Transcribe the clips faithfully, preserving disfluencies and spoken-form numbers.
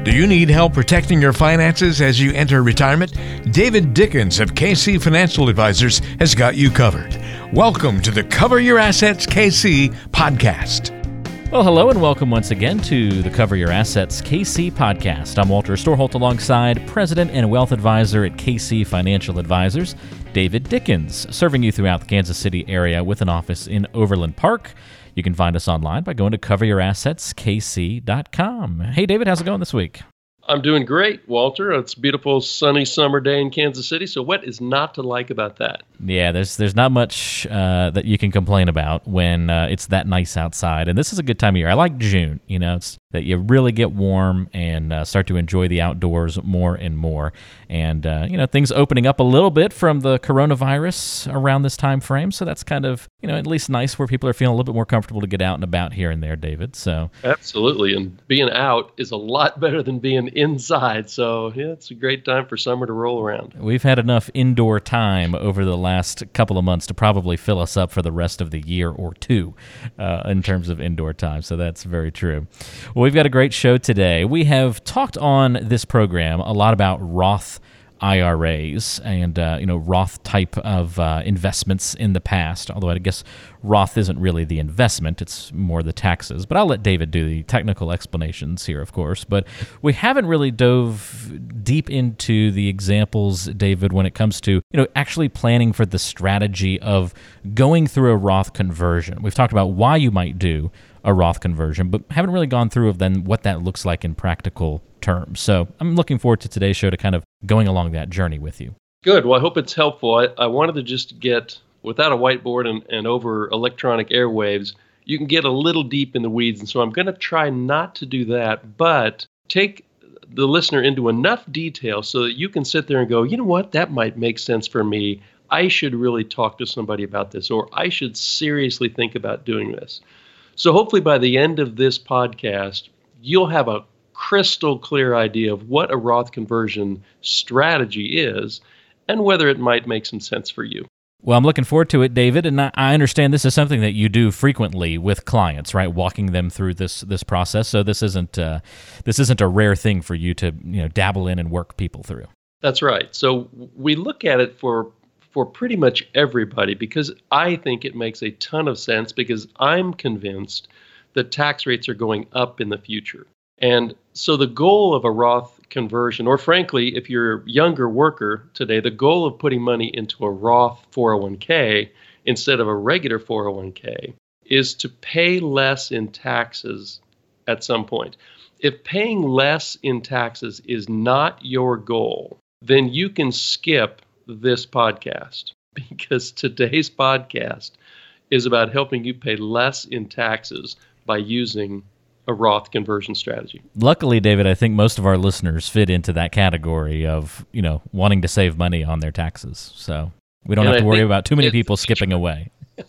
Do you need help protecting your finances as you enter retirement? David Dickens of K C Financial Advisors has got you covered. Welcome to the Cover Your Assets K C podcast. Well, hello and welcome once again to the Cover Your Assets K C podcast. I'm Walter Storholt alongside President and Wealth Advisor at K C Financial Advisors, David Dickens, serving you throughout the Kansas City area with an office in Overland Park. You can find us online by going to cover your assets k c dot com. Hey, David, how's it going this week? I'm doing great, Walter. It's a beautiful, sunny summer day in Kansas City, so what is not to like about that? Yeah, there's there's not much uh, that you can complain about when uh, it's that nice outside, and this is a good time of year. I like June, you know, it's that you really get warm and uh, start to enjoy the outdoors more and more, and, uh, you know, things opening up a little bit from the coronavirus around this time frame, so that's kind of, you know, at least nice where people are feeling a little bit more comfortable to get out and about here and there, David, so. Absolutely, and being out is a lot better than being inside, so yeah, it's a great time for summer to roll around. We've had enough indoor time over the last couple of months to probably fill us up for the rest of the year or two uh, in terms of indoor time, so that's very true. Well, we've got a great show today. We have talked on this program a lot about Roth I R As and, uh, you know, Roth type of uh, investments in the past, although I guess Roth isn't really the investment, it's more the taxes. But I'll let David do the technical explanations here, of course. But we haven't really dove deep into the examples, David, when it comes to, you know, actually planning for the strategy of going through a Roth conversion. We've talked about why you might do a Roth conversion, but haven't really gone through of then what that looks like in practical terms. So I'm looking forward to today's show to kind of going along that journey with you. Good. Well, I hope it's helpful. I, I wanted to just get, without a whiteboard and, and over electronic airwaves, you can get a little deep in the weeds. And so I'm going to try not to do that, but take the listener into enough detail so that you can sit there and go, you know what, that might make sense for me. I should really talk to somebody about this, or I should seriously think about doing this. So hopefully by the end of this podcast, you'll have a crystal clear idea of what a Roth conversion strategy is and whether it might make some sense for you. Well, I'm looking forward to it, David, and I understand this is something that you do frequently with clients, right? Walking them through this this process. So this isn't uh, this isn't a rare thing for you to, you know, dabble in and work people through. That's right. So we look at it for for pretty much everybody because I think it makes a ton of sense because I'm convinced that tax rates are going up in the future. And so the goal of a Roth conversion, or frankly, if you're a younger worker today, the goal of putting money into a Roth four oh one k instead of a regular four oh one k is to pay less in taxes at some point. If paying less in taxes is not your goal, then you can skip this podcast because today's podcast is about helping you pay less in taxes by using a Roth conversion strategy. Luckily, David, I think most of our listeners fit into that category of, you know, wanting to save money on their taxes. So we don't and have to I worry about too many people skipping away.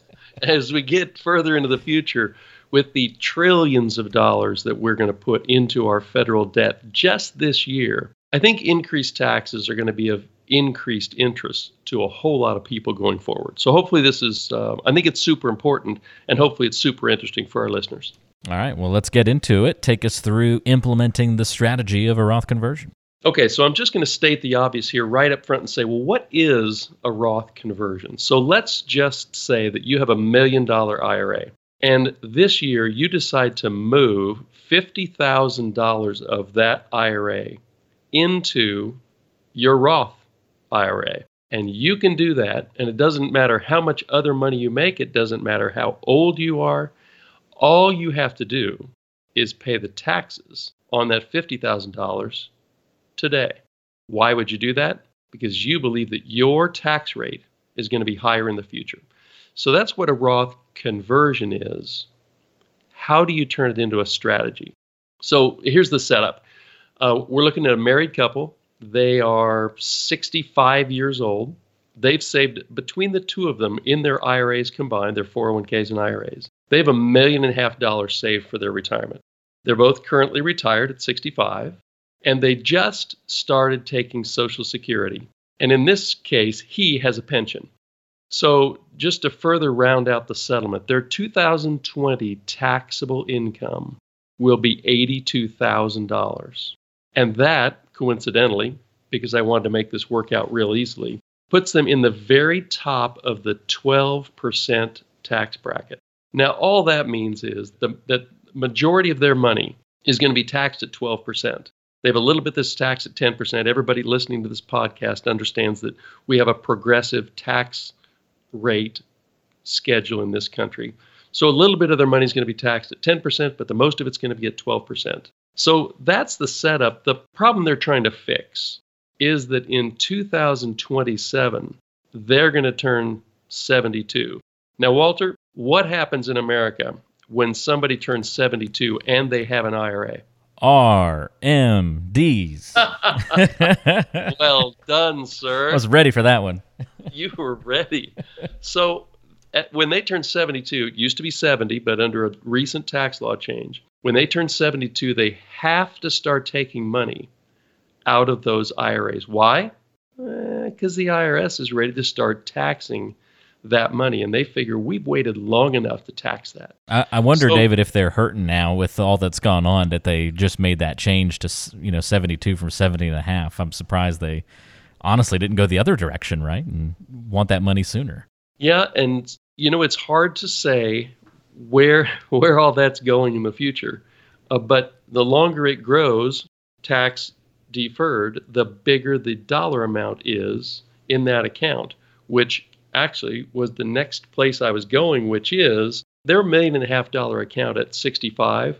As we get further into the future, with the trillions of dollars that we're going to put into our federal debt just this year, I think increased taxes are going to be of increased interest to a whole lot of people going forward. So hopefully this is, uh, I think it's super important, and hopefully it's super interesting for our listeners. All right, well, let's get into it. Take us through implementing the strategy of a Roth conversion. Okay, so I'm just going to state the obvious here right up front and say, well, what is a Roth conversion? So let's just say that you have a million dollar I R A, and this year you decide to move fifty thousand dollars of that I R A into your Roth I R A. And you can do that, and it doesn't matter how much other money you make, it doesn't matter how old you are. All you have to do is pay the taxes on that fifty thousand dollars today. Why would you do that? Because you believe that your tax rate is going to be higher in the future. So that's what a Roth conversion is. How do you turn it into a strategy? So here's the setup. Uh, we're looking at a married couple. They are sixty-five years old. They've saved, between the two of them in their I R As combined, their four oh one k's and I R As, they have a million and a half dollars saved for their retirement. They're both currently retired at sixty-five, and they just started taking Social Security. And in this case, he has a pension. So just to further round out the settlement, their two thousand twenty taxable income will be eighty-two thousand dollars. And that, coincidentally, because I wanted to make this work out real easily, puts them in the very top of the twelve percent tax bracket. Now, all that means is the, that majority of their money is going to be taxed at twelve percent. They have a little bit that's taxed at ten percent. Everybody listening to this podcast understands that we have a progressive tax rate schedule in this country. So a little bit of their money is going to be taxed at ten percent, but the most of it's going to be at twelve percent. So that's the setup. The problem they're trying to fix is that in two thousand twenty-seven, they're going to turn seventy-two. Now, Walter, what happens in America when somebody turns seventy-two and they have an I R A? R M Ds. Well done, sir. I was ready for that one. You were ready. So at, when they turn seventy-two, it used to be seventy, but under a recent tax law change, when they turn seventy-two, they have to start taking money out of those I R As. Why? Because eh, the I R S is ready to start taxing that money, and they figure we've waited long enough to tax that. I, I wonder, so, David, if they're hurting now with all that's gone on that they just made that change to, you know, seventy-two from seventy and a half. I'm surprised they honestly didn't go the other direction, right, and want that money sooner. Yeah, and you know, it's hard to say where where all that's going in the future, uh, but the longer it grows, tax deferred, the bigger the dollar amount is in that account, which actually was the next place I was going, which is their million and a half dollar account at sixty-five,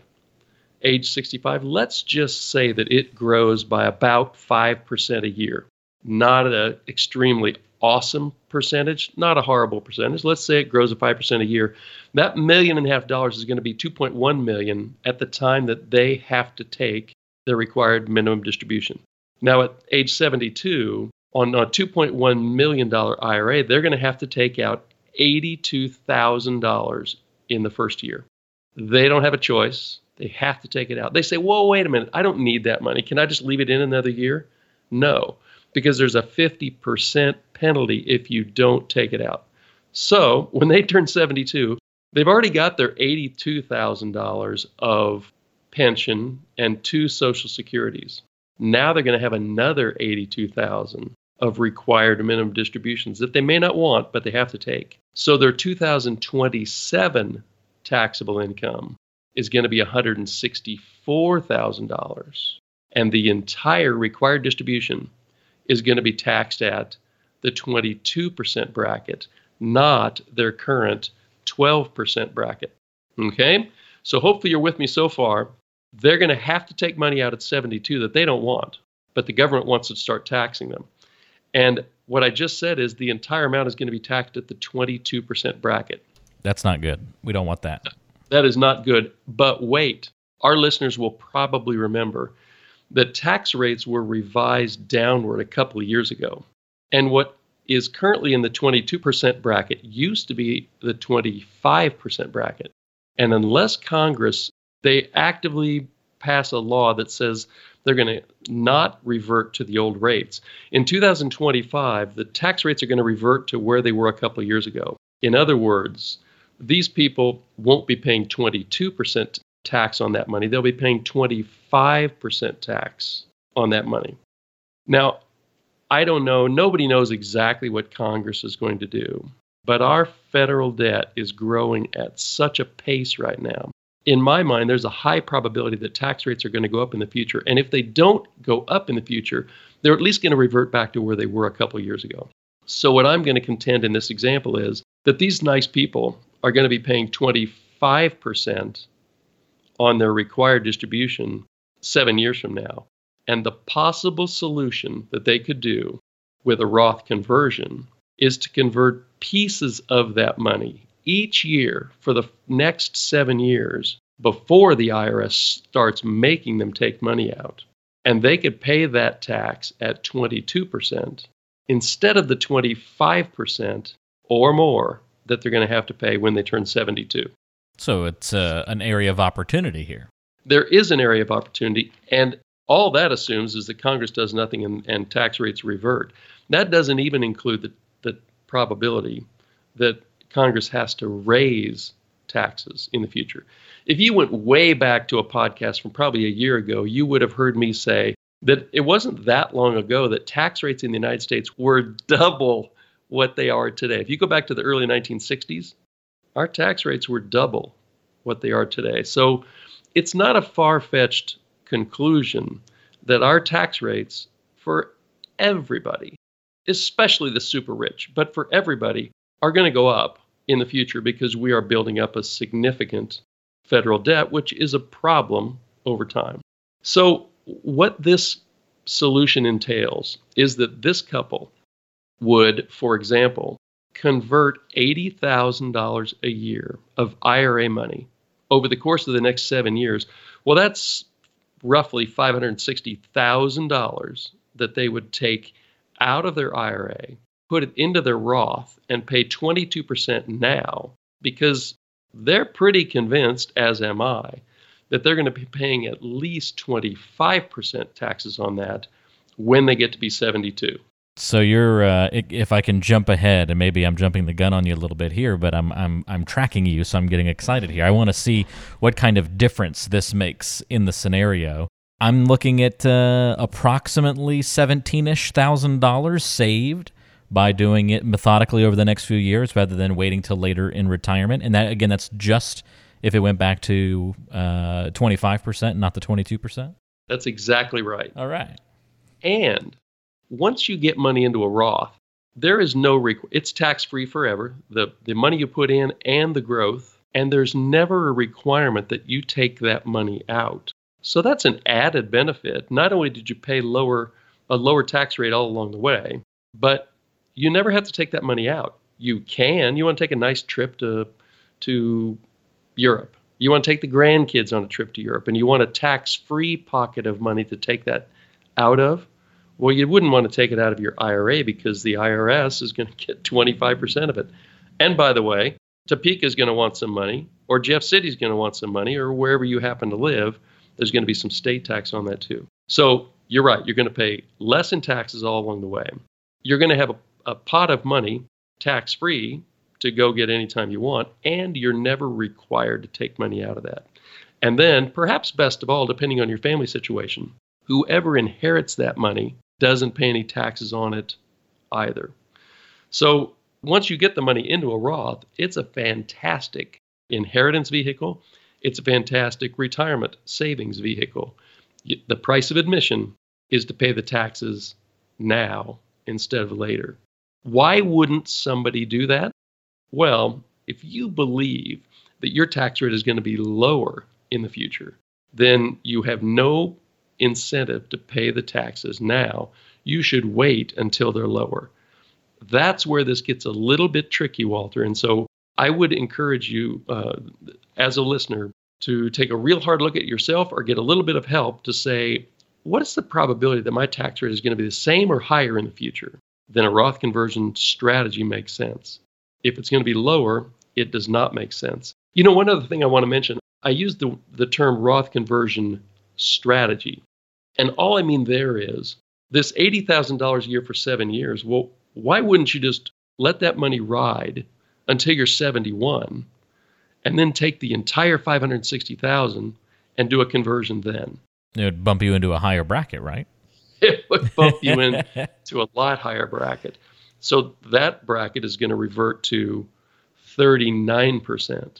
age sixty-five. Let's just say that it grows by about five percent a year. Not an extremely awesome percentage, not a horrible percentage. Let's say it grows at five percent a year. That million and a half dollars is going to be two point one million at the time that they have to take their required minimum distribution. Now at age seventy-two, on a two point one million dollars I R A, they're going to have to take out eighty-two thousand dollars in the first year. They don't have a choice. They have to take it out. They say, whoa, wait a minute. I don't need that money. Can I just leave it in another year? No, because there's a fifty percent penalty if you don't take it out. So when they turn seventy-two, they've already got their eighty-two thousand dollars of pension and two Social Securities. Now they're going to have another eighty-two thousand dollars of required minimum distributions that they may not want, but they have to take. So their two thousand twenty-seven taxable income is going to be one hundred sixty-four thousand dollars. And the entire required distribution is going to be taxed at the twenty-two percent bracket, not their current twelve percent bracket. Okay? So hopefully you're with me so far. They're going to have to take money out at seventy-two that they don't want, but the government wants to start taxing them. And what I just said is the entire amount is going to be taxed at the twenty-two percent bracket. That's not good. We don't want that. That is not good. But wait, our listeners will probably remember that tax rates were revised downward a couple of years ago. And what is currently in the twenty-two percent bracket used to be the twenty-five percent bracket. And unless Congress, they actively pass a law that says they're going to not revert to the old rates. In two thousand twenty-five, the tax rates are going to revert to where they were a couple of years ago. In other words, these people won't be paying twenty-two percent tax on that money. They'll be paying twenty-five percent tax on that money. Now, I don't know. Nobody knows exactly what Congress is going to do. But our federal debt is growing at such a pace right now. In my mind, there's a high probability that tax rates are going to go up in the future. And if they don't go up in the future, they're at least going to revert back to where they were a couple of years ago. So what I'm going to contend in this example is that these nice people are going to be paying twenty-five percent on their required distribution seven years from now. And the possible solution that they could do with a Roth conversion is to convert pieces of that money each year for the next seven years before the I R S starts making them take money out. And they could pay that tax at twenty-two percent instead of the twenty-five percent or more that they're going to have to pay when they turn seventy-two. So it's uh, an area of opportunity here. There is an area of opportunity, and all that assumes is that Congress does nothing and, and tax rates revert. That doesn't even include the, the probability that Congress has to raise taxes in the future. If you went way back to a podcast from probably a year ago, you would have heard me say that it wasn't that long ago that tax rates in the United States were double what they are today. If you go back to the early nineteen sixties, our tax rates were double what they are today. So it's not a far-fetched conclusion that our tax rates for everybody, especially the super rich, but for everybody, are going to go up in the future because we are building up a significant federal debt, which is a problem over time. So what this solution entails is that this couple would, for example, convert eighty thousand dollars a year of I R A money over the course of the next seven years. Well, that's roughly five hundred sixty thousand dollars that they would take out of their I R A, put it into their Roth, and pay twenty-two percent now, because they're pretty convinced, as am I, that they're going to be paying at least twenty-five percent taxes on that when they get to be seventy-two. So you're, uh, if I can jump ahead, and maybe I'm jumping the gun on you a little bit here, but I'm I'm I'm tracking you, so I'm getting excited here. I want to see what kind of difference this makes in the scenario. I'm looking at uh, approximately seventeen-ish thousand dollars saved by doing it methodically over the next few years rather than waiting till later in retirement. And that, again, that's just if it went back to uh, twenty-five percent, not the twenty-two percent? That's exactly right. All right. And once you get money into a Roth, there is no requ- it's tax-free forever, the, the money you put in and the growth, and there's never a requirement that you take that money out. So that's an added benefit. Not only did you pay lower a lower tax rate all along the way, but you never have to take that money out. You can. You want to take a nice trip to to Europe. You want to take the grandkids on a trip to Europe, and you want a tax-free pocket of money to take that out of. Well, you wouldn't want to take it out of your I R A because the I R S is going to get twenty-five percent of it. And by the way, Topeka is going to want some money, or Jeff City is going to want some money, or wherever you happen to live, there's going to be some state tax on that too. So you're right. You're going to pay less in taxes all along the way. You're going to have a, a pot of money, tax-free, to go get anytime you want, and you're never required to take money out of that. And then, perhaps best of all, depending on your family situation, whoever inherits that money doesn't pay any taxes on it either. So once you get the money into a Roth, it's a fantastic inheritance vehicle. It's a fantastic retirement savings vehicle. The price of admission is to pay the taxes now instead of later. Why wouldn't somebody do that? Well, if you believe that your tax rate is going to be lower in the future, then you have no incentive to pay the taxes now. You should wait until they're lower. That's where this gets a little bit tricky, Walter. And so I would encourage you, uh, as a listener, to take a real hard look at yourself or get a little bit of help to say, what is the probability that my tax rate is going to be the same or higher in the future? Then a Roth conversion strategy makes sense. If it's going to be lower, it does not make sense. You know, one other thing I want to mention, I use the, the term Roth conversion strategy. And all I mean there is this eighty thousand dollars a year for seven years. Well, why wouldn't you just let that money ride until you're seventy-one and then take the entire five hundred sixty thousand dollars and do a conversion then? It would bump you into a higher bracket, right? It would bump you into a lot higher bracket. So that bracket is going to revert to thirty-nine percent.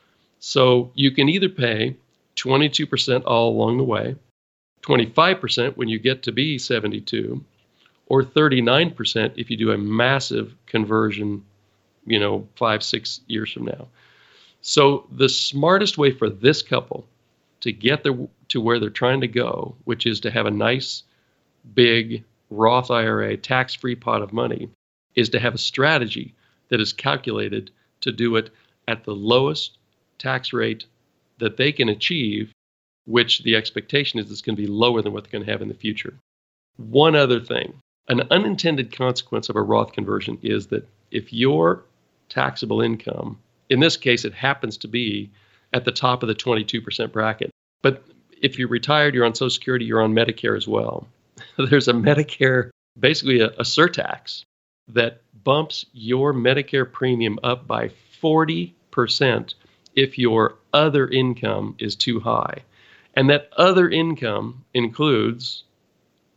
So you can either pay twenty-two percent all along the way, twenty-five percent when you get to be seventy-two, or thirty-nine percent if you do a massive conversion, you know, five, six years from now. So the smartest way for this couple to get the, to where they're trying to go, which is to have a nice, big Roth I R A, tax-free pot of money, is to have a strategy that is calculated to do it at the lowest tax rate that they can achieve, which the expectation is it's going to be lower than what they're going to have in the future. One other thing, an unintended consequence of a Roth conversion is that if your taxable income, in this case, it happens to be at the top of the twenty-two percent bracket, but if you're retired, you're on Social Security, you're on Medicare as well. There's a Medicare, basically a, a surtax that bumps your Medicare premium up by forty percent if your other income is too high. And that other income includes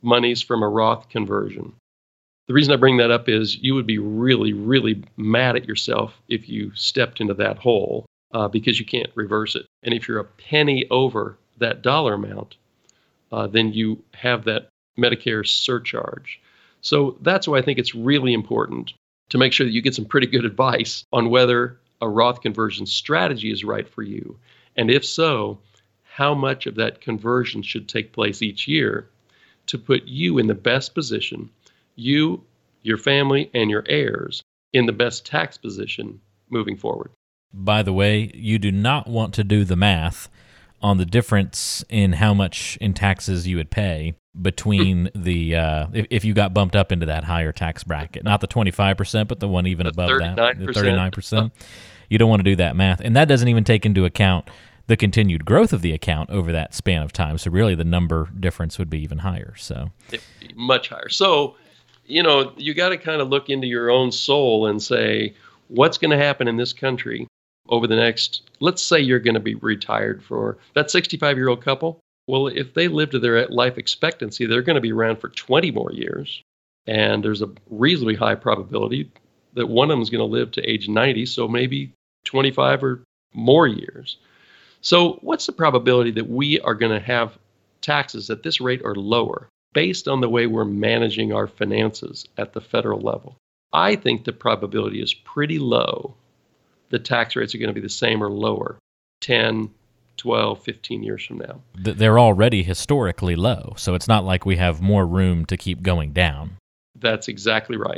monies from a Roth conversion. The reason I bring that up is you would be really, really mad at yourself if you stepped into that hole uh, because you can't reverse it. And if you're a penny over that dollar amount, uh, then you have that Medicare surcharge. So that's why I think it's really important to make sure that you get some pretty good advice on whether a Roth conversion strategy is right for you. And if so, how much of that conversion should take place each year to put you in the best position, you, your family, and your heirs in the best tax position moving forward. By the way, you do not want to do the math on the difference in how much in taxes you would pay between the, uh, if, if you got bumped up into that higher tax bracket, not the twenty-five percent, but the one even the above thirty-nine percent. that, the thirty-nine percent. You don't want to do that math. And that doesn't even take into account the continued growth of the account over that span of time. So really the number difference would be even higher. So It'd be much higher. So, you know, you got to kind of look into your own soul and say, what's going to happen in this country over the next, let's say you're going to be retired for that sixty-five-year-old couple. Well, if they live to their life expectancy, they're going to be around for twenty more years. And there's a reasonably high probability that one of them is going to live to age ninety, so maybe twenty-five or more years. So what's the probability that we are going to have taxes at this rate or lower based on the way we're managing our finances at the federal level? I think the probability is pretty low. The tax rates are going to be the same or lower ten, twelve, fifteen years from now. They're already historically low, so it's not like we have more room to keep going down. That's exactly right.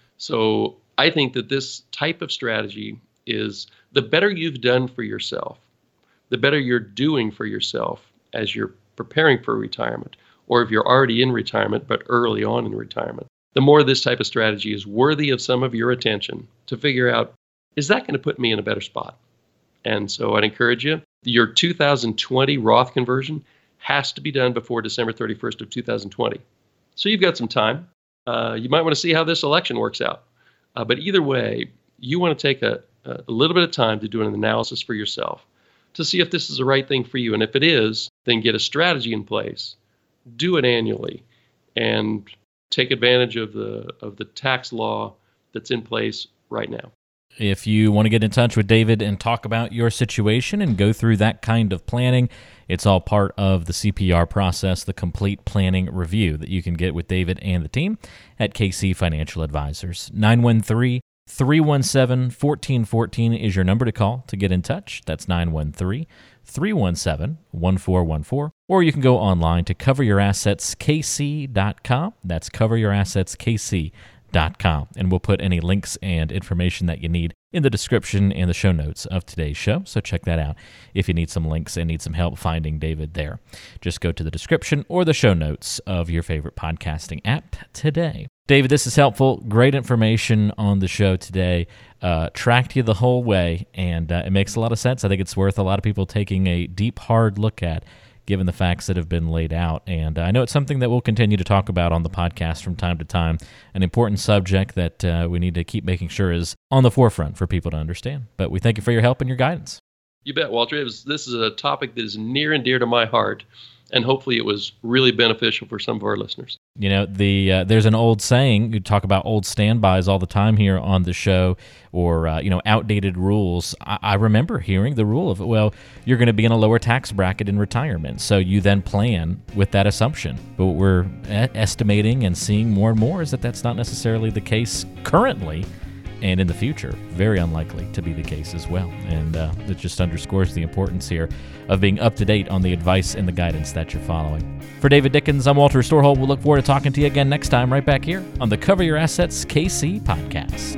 So I think that this type of strategy is the better you've done for yourself, the better you're doing for yourself as you're preparing for retirement, or if you're already in retirement but early on in retirement, the more this type of strategy is worthy of some of your attention to figure out, is that going to put me in a better spot? And so I'd encourage you, your two thousand twenty Roth conversion has to be done before December thirty-first of two thousand twenty. So you've got some time. Uh, you might want to see how this election works out. Uh, but either way, you want to take a, a little bit of time to do an analysis for yourself to see if this is the right thing for you. And if it is, then get a strategy in place, do it annually, and take advantage of the of the tax law that's in place right now. If you want to get in touch with David and talk about your situation and go through that kind of planning, it's all part of the C P R process, the complete planning review that you can get with David and the team at K C Financial Advisors. nine one three, three one seven, one four one four is your number to call to get in touch. That's nine one three, three one seven, one four one four. Or you can go online to cover your assets k c dot com. That's cover your assets k c dot com. And we'll put any links and information that you need in the description and the show notes of today's show. So check that out if you need some links and need some help finding David there. Just go to the description or the show notes of your favorite podcasting app today. David, this is helpful. Great information on the show today. Uh, tracked you the whole way, and uh, it makes a lot of sense. I think it's worth a lot of people taking a deep, hard look at, given the facts that have been laid out. And uh, I know it's something that we'll continue to talk about on the podcast from time to time, an important subject that uh, we need to keep making sure is on the forefront for people to understand. But we thank you for your help and your guidance. You bet, Walter. It was, this is a topic that is near and dear to my heart, and hopefully it was really beneficial for some of our listeners. You know, the uh, there's an old saying, you talk about old standbys all the time here on the show, or, uh, you know, outdated rules. I, I remember hearing the rule of, well, you're going to be in a lower tax bracket in retirement, so you then plan with that assumption. But what we're e- estimating and seeing more and more is that that's not necessarily the case currently, and in the future, very unlikely to be the case as well. And uh, it just underscores the importance here of being up to date on the advice and the guidance that you're following. For David Dickens, I'm Walter Storholt. We'll look forward to talking to you again next time right back here on the Cover Your Assets K C podcast.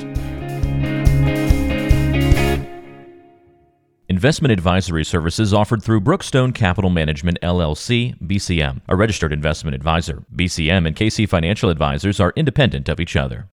Investment advisory services offered through Brookstone Capital Management, L L C, B C M, a registered investment advisor. B C M and K C Financial Advisors are independent of each other.